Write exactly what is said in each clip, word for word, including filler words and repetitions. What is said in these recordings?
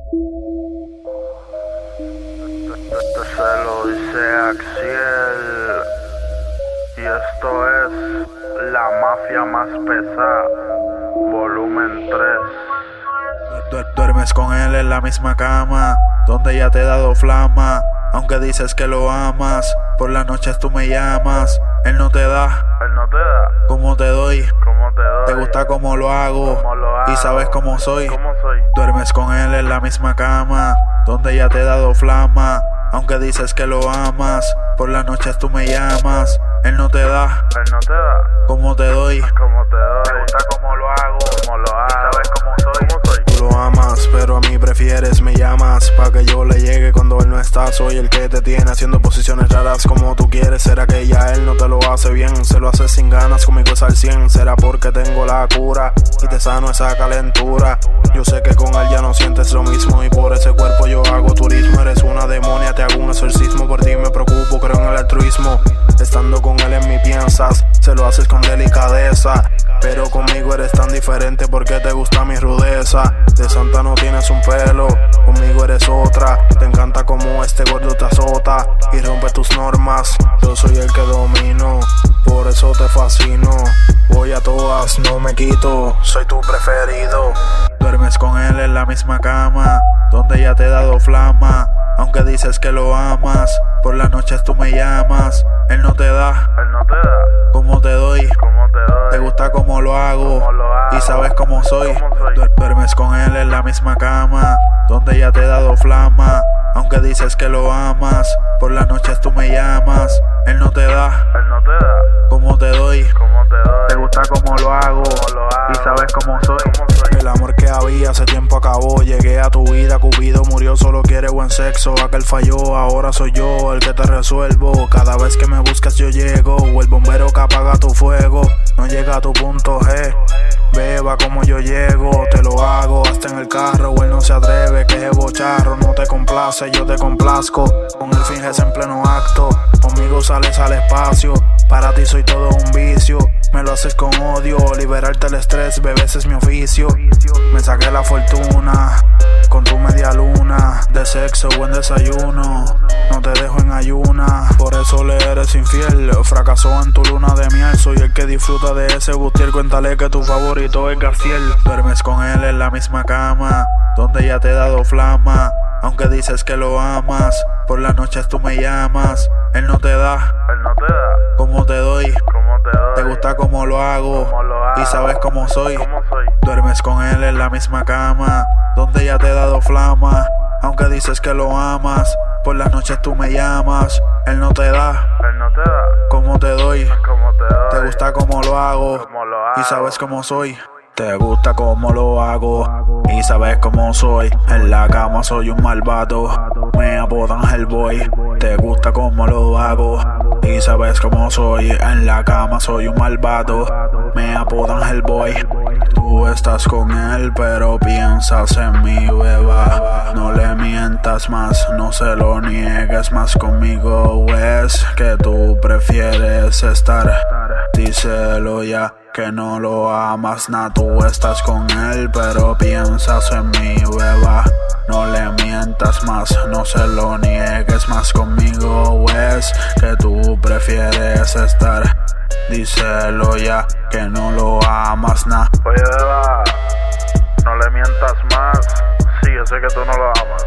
Se lo dice Axiel. Y esto es La Mafia Más Pesada, volumen tres. Du- Duermes con él en la misma cama, donde ya te he dado flama. Aunque dices que lo amas, por las noches tú me llamas. Él no te da, Él no te da, como te doy. como te doy. Te gusta como lo hago, Cómo lo hago. y sabes cómo soy. ¿Cómo soy? Duermes con él en la misma cama, donde ya te he dado flama. Aunque dices que lo amas, por las noches tú me llamas. Él no te da, Él no te da, como te doy. como te doy. Te gusta como lo hago, como lo hago. ¿Sabes cómo soy? ¿Cómo soy? Tú lo amas, pero a mí prefieres, me llamas pa' que yo le llegue cuando él no está. Soy el que te tiene haciendo posiciones raras como tú quieres. ¿Será que ya él no te lo hace bien? Se lo hace sin ganas, conmigo es al cien. ¿Será porque tengo la cura y te sano esa calentura? Yo sé que con él ya no sientes lo mismo y por ese cuerpo yo hago turismo. Eres una demonia, te hago un exorcismo. Por ti me preocupo, creo en el altruismo. Estando con él en mí piensas, se lo haces con delicadeza. Pero conmigo eres tan diferente porque te gusta mi rudeza. De santa no tienes un pelo, conmigo eres otra. Te encanta como este gordo te azota y rompe tus normas. Yo soy el que domino, por eso te fascino. Voy a todas, no me quito, soy tu preferido. Duermes con él en la misma cama, donde ya te he dado flama. Aunque dices que lo amas, por las noches tú me llamas. Él no te da, Él no te da, como te doy. como te doy. Te gusta como lo hago, Cómo lo hago. y sabes cómo soy. ¿Cómo soy? Du- Duermes con él en la misma cama, donde ya te he dado flama. Aunque dices que lo amas, por las noches tú me llamas. Él no te da, Él no te da, como te doy. como te doy. Te gusta como lo hago, Cómo lo hago. y sabes cómo soy. ¿Cómo soy? El amor que había hace tiempo acabó. Llegué a tu vida, Cupido murió, solo quiere buen sexo. Aquel falló, ahora soy yo el que te resuelvo. Cada vez que me buscas yo llego, o el bombero que apaga tu fuego. No llega a tu punto G, beba como yo llego. Te lo hago hasta en el carro, él no se atreve, que es bocharro. No te complace, yo te complazco. Con él finges en pleno acto, conmigo sales al espacio. Para ti soy todo un vicio, me lo haces con odio. Liberarte el estrés, bebé, ese es mi oficio. Me saqué la fortuna con tu media luna. De sexo, buen desayuno, no te dejo en ayuna. Por eso le eres infiel, fracasó en tu luna de miel. Soy el que disfruta de ese bustier. Cuéntale que tu favorito es Garciel. Duermes con él en la misma cama, donde ya te he dado flama. Aunque dices que lo amas, por las noches tú me llamas. Él no te da, Él no te da, como te doy. como te doy. Te gusta como lo hago, Cómo lo hago. y sabes cómo soy. ¿Cómo soy? Duermes con él en la misma cama, donde ya te he dado flama. Aunque dices que lo amas, por las noches tú me llamas. Él no te da, Él no te da, como te doy. como te doy. Te gusta como lo hago, Cómo lo hago. y sabes cómo soy. Te gusta como lo hago, y sabes cómo soy. En la cama soy un malvado, me apodan Hellboy. Te gusta como lo hago, y sabes cómo soy. En la cama soy un malvado, me apodan Hellboy. Tú estás con él, pero piensas en mi beba. No le mientas más, no se lo niegues más conmigo. Es que tú prefieres estar, díselo ya, que no lo amas, nah. Tú estás con él, pero piensas en mi beba. No le mientas más, no se lo niegues más conmigo. Es que tú prefieres estar, díselo ya, que no lo amas, nah. Oye, beba, no le mientas más. Sí, yo sé que tú no lo amas.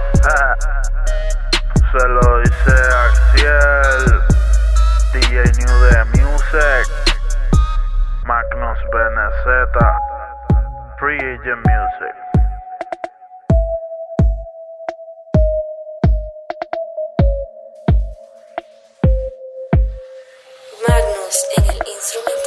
Se lo dice Axiel, D J New de Music, Magnus Benezeta, Free Agent Music. Magnus en el instrumento.